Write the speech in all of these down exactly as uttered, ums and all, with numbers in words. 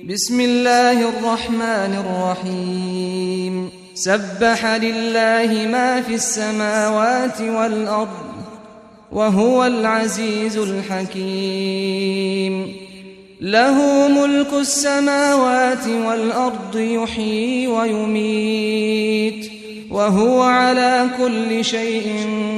بسم الله الرحمن الرحيم سبح لله ما في السماوات والأرض وهو العزيز الحكيم له ملك السماوات والأرض يحيي ويميت وهو على كل شيء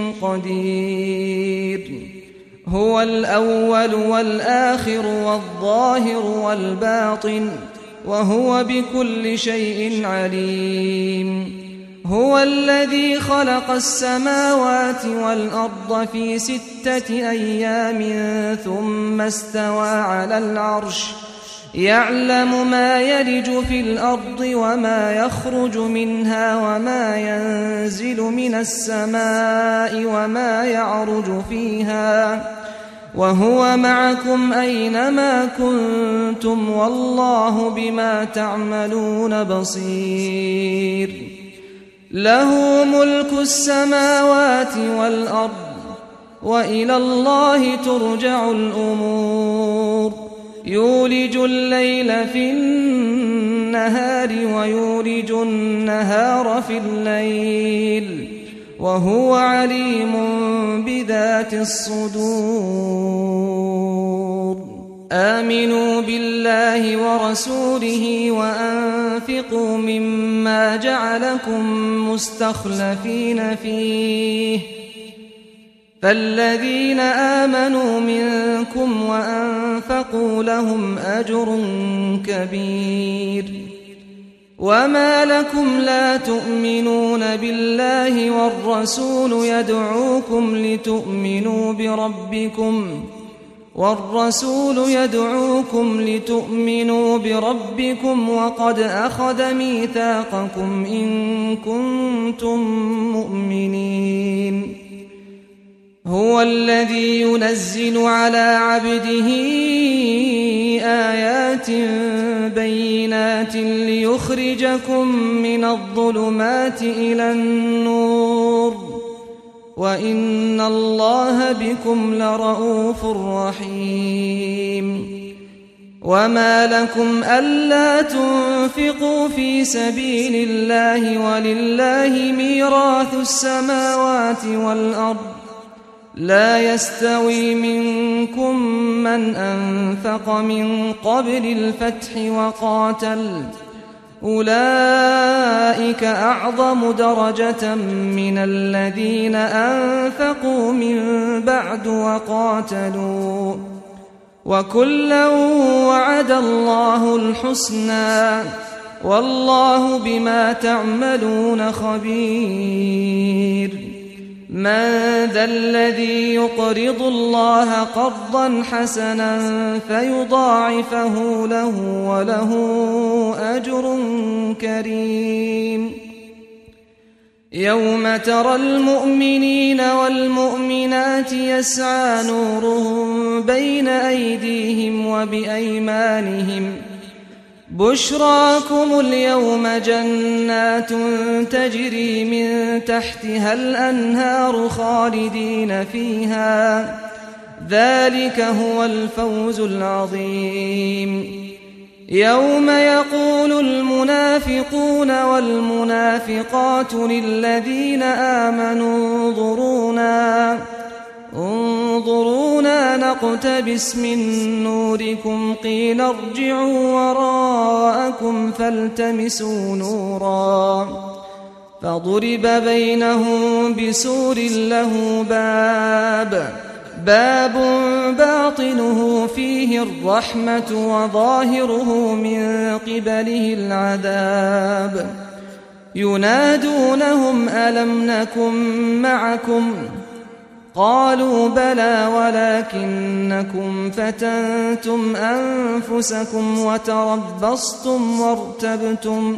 قدير هو الأول والآخر والظاهر والباطن وهو بكل شيء عليم هو الذي خلق السماوات والأرض في ستة أيام ثم استوى على العرش يعلم ما يلج في الأرض وما يخرج منها وما ينزل من السماء وما يعرج فيها وهو معكم أينما كنتم والله بما تعملون بصير له ملك السماوات والأرض وإلى الله ترجع الأمور يولج الليل في النهار ويولج النهار في الليل وهو عليم بذات الصدور آمنوا بالله ورسوله وأنفقوا مما جعلكم مستخلفين فيه فالذين آمنوا منكم وأنفقوا لهم أجر كبير وما لكم لا تؤمنون بالله والرسول يدعوكم لتؤمنوا بربكم والرسول يدعوكم لتؤمنوا بربكم وقد أخذ ميثاقكم إن كنتم مؤمنين هو الذي ينزل على عبده آيات بينات ليخرجكم من الظلمات إلى النور وإن الله بكم لرؤوف رحيم وما لكم ألا تنفقوا في سبيل الله ولله ميراث السماوات والأرض لا يستوي منكم من أنفق من قبل الفتح وقاتل أولئك أعظم درجة من الذين أنفقوا من بعد وقاتلوا وكلا وعد الله الحسنى والله بما تعملون خبير من ذا الذي يقرض الله قرضا حسنا فيضاعفه له وله أجر كريم يوم ترى المؤمنين والمؤمنات يسعى نورهم بين أيديهم وبأيمانهم بشراكم اليوم جنات تجري من تحتها الأنهار خالدين فيها ذلك هو الفوز العظيم يوم يقول المنافقون والمنافقات للذين آمنوا انظرونا انظرونا نقتبس من نوركم قيل ارجعوا وراءكم فالتمسوا نورا فضرب بينهم بسور له باب باب باطنه فيه الرحمة وظاهره من قبله العذاب ينادونهم ألم نكن معكم قالوا بلى ولكنكم فتنتم أنفسكم وتربصتم وارتبتم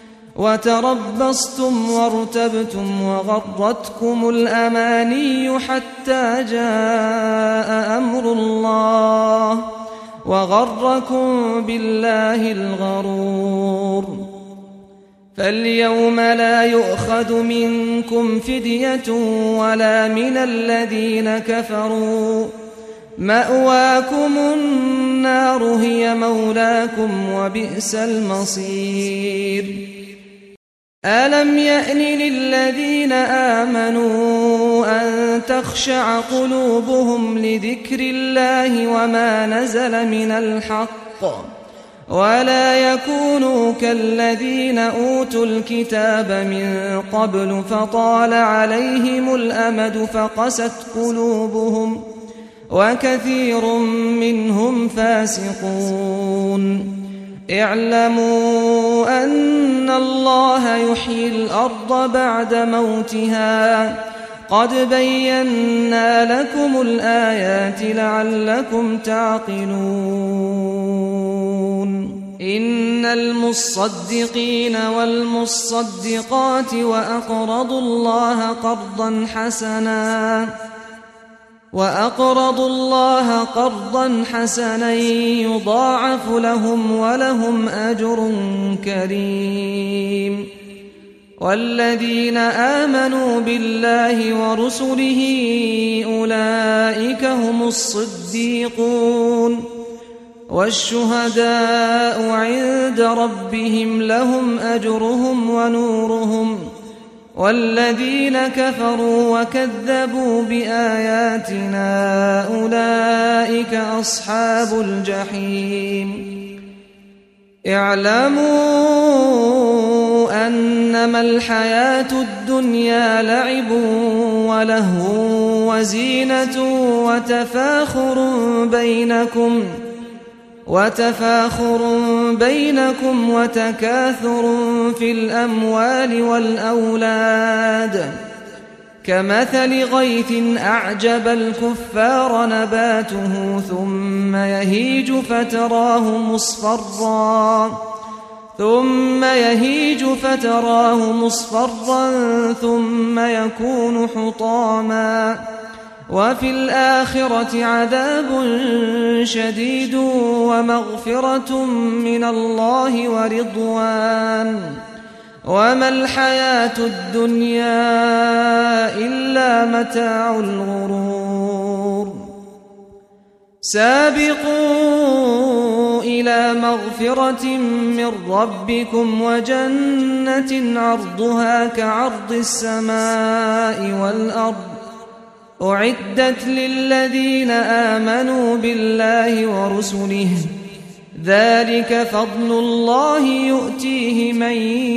وتربصتم وارتبتم وغرتكم الأماني حتى جاء أمر الله وغركم بالله الغرور فاليوم لا يؤخذ منكم فدية ولا من الذين كفروا مأواكم النار هي مولاكم وبئس المصير ألم يأن للذين آمنوا أن تخشع قلوبهم لذكر الله وما نزل من الحق ولا يكونوا كالذين أوتوا الكتاب من قبل فطال عليهم الأمد فقست قلوبهم وكثير منهم فاسقون اعلموا أن الله يحيي الأرض بعد موتها قد بينا لكم الآيات لعلكم تعقلون إن المصدقين والمصدقات وأقرضوا الله قرضا حسنا وأقرضوا الله قرضا حسنا يضاعف لهم ولهم أجر كريم والذين آمنوا بالله ورسله أولئك هم الصديقون والشهداء عند ربهم لهم أجرهم ونورهم والذين كفروا وكذبوا بآياتنا أولئك أصحاب الجحيم اعلموا أنما الحياة الدنيا لعب ولهو وزينة وتفاخر بينكم وتفاخر بينكم وتكاثر في الأموال والأولاد كمثل غيث أعجب الكفار نباته ثم يهيج فتراه مصفرا ثم يهيج فتراه مصفرا ثم يكون حطاما وفي الآخرة عذاب شديد ومغفرة من الله ورضوان وما الحياة الدنيا إلا متاع الغرور سابقوا إلى مغفرة من ربكم وجنة عرضها كعرض السماء والأرض أعدت للذين آمنوا بالله ورسله ذلك فضل الله يؤتيه من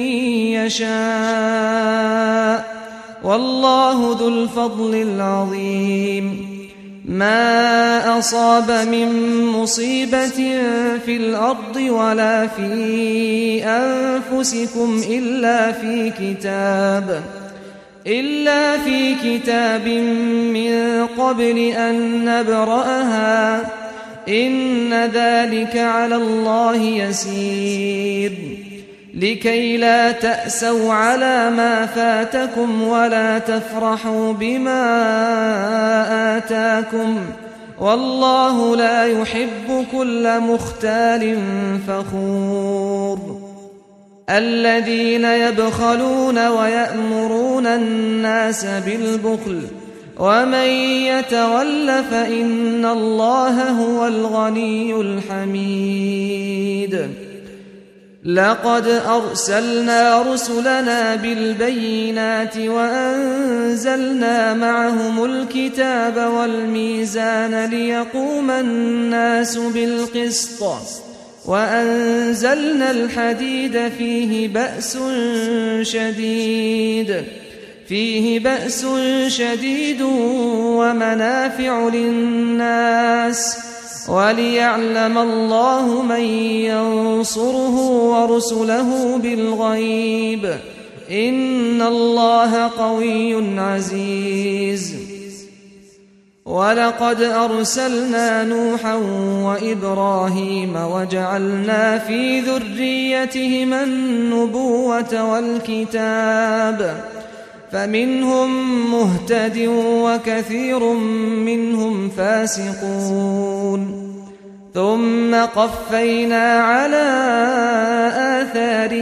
يشاء والله ذو الفضل العظيم ما أصاب من مصيبة في الأرض ولا في أنفسكم إلا في كتاب إلا في كتاب من قبل أن نبرأها إن ذلك على الله يسير لكي لا تأسوا على ما فاتكم ولا تفرحوا بما آتاكم والله لا يحب كل مختال فخور الذين يبخلون ويأمرون الناس بالبخل ومن يتول فإن الله هو الغني الحميد لقد أرسلنا رسلنا بالبينات وأنزلنا معهم الكتاب والميزان ليقوم الناس بالقسط وأنزلنا الحديد فيه بأس شديد فيه بأس شديد ومنافع للناس وليعلم الله من ينصره ورسله بالغيب إن الله قوي عزيز ولقد أرسلنا نوحا وإبراهيم وجعلنا في ذريتهما النبوة والكتاب فمنهم مهتد وكثير منهم فاسقون ثم قفينا على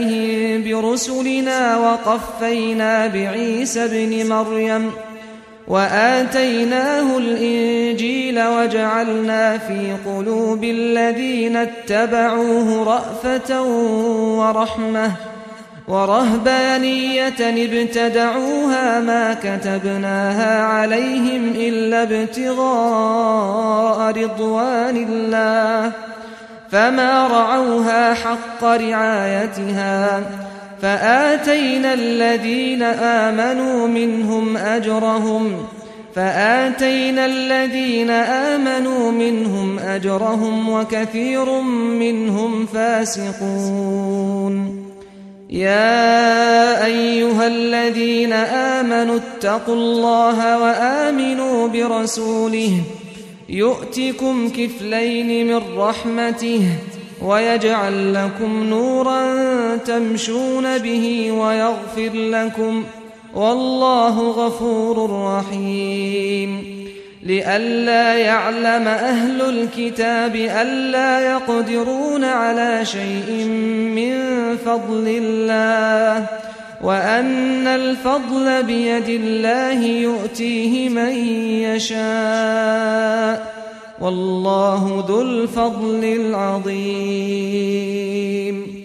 آثارهم برسلنا وقفينا بعيسى ابن مريم وآتيناه الإنجيل وجعلنا في قلوب الذين اتبعوه رأفة ورحمة ورهبانية ابتدعوها ما كتبناها عليهم إلا ابتغاء رضوان الله فما رعوها حق رعايتها فآتينا الذين آمنوا منهم أجرهم فآتينا الذين آمنوا منهم أجرهم وكثير منهم فاسقون. يا أيها الذين آمنوا اتقوا الله وآمنوا برسوله يؤتكم كفلين من رحمته ويجعل لكم نورا تمشون به ويغفر لكم والله غفور رحيم. لئلا يعلم أهل الكتاب ألا يقدرون على شيء من فضل الله وأن الفضل بيد الله يؤتيه من يشاء والله ذو الفضل العظيم.